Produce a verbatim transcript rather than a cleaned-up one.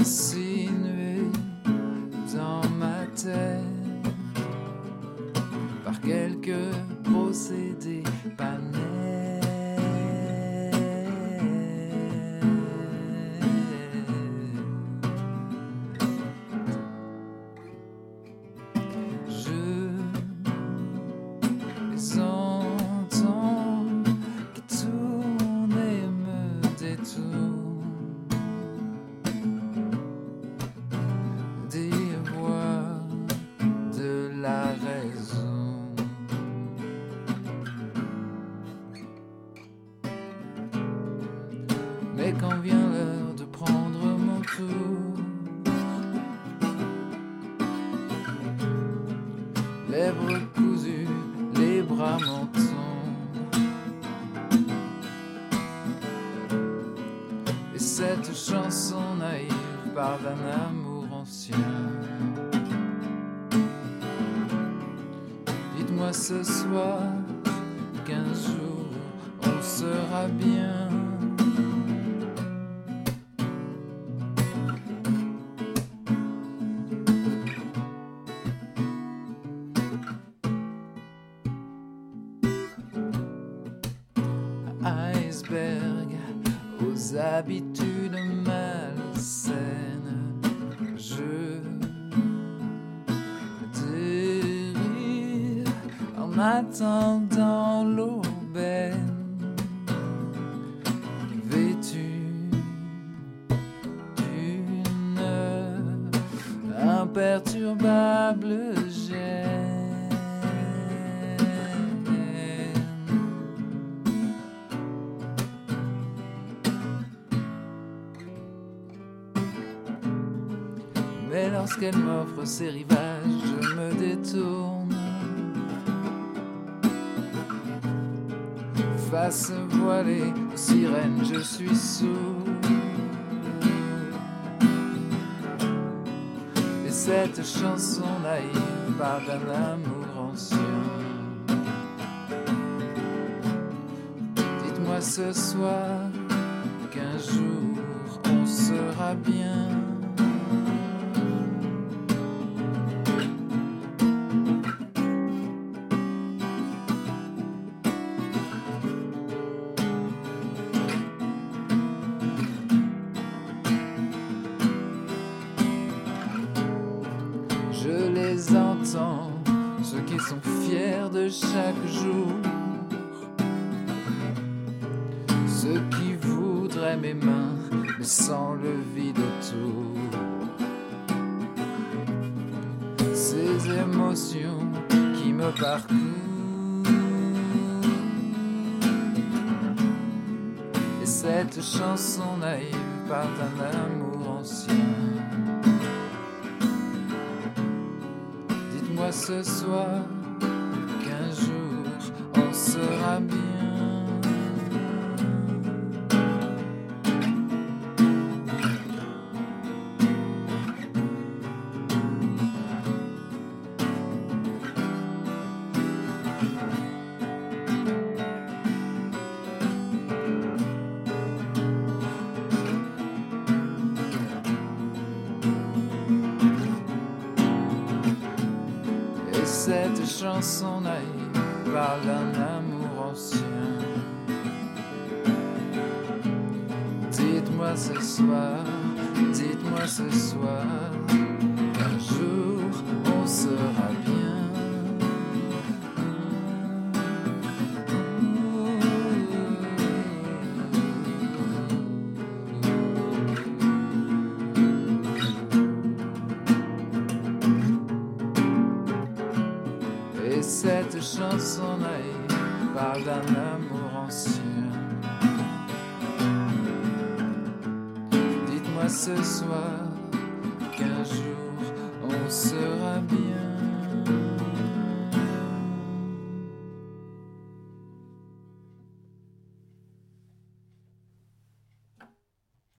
insinué dans ma tête par quelques procédés pas nets. Je les entends qui tournent et me détournent, des voix de la raison. Mais quand vient l'heure de prendre mon tour, lèvres cousues, les bras m'en tombent, et cette chanson naïve parle d'un amour ancien. Dites-moi ce soir qu'un jour on sera bien. Iceberg aux habitudes malsaines, je dérive en attendant l'aubaine, vêtu d'une imperturbable gêne. Mais lorsqu'elle m'offre ses rivages, je me détourne. Face voilée aux sirènes, je suis sourd. Et cette chanson naïve parle d'un amour ancien. Dites-moi ce soir qu'un jour on sera bien. Je les entends, ceux qui sont fiers de chaque jour, ceux qui voudraient mes mains, mais sans le vide autour. Ces émotions qui me parcourent, et cette chanson naïve parle d'un amour ancien. Dites-moi ce soir qu'un jour on sera bien. Cette chanson naïve parle d'un amour ancien. Dites-moi ce soir, dites-moi ce soir, qu'un jour on sera bien. Et cette chanson naïve parle d'un amour ancien. Dites-moi ce soir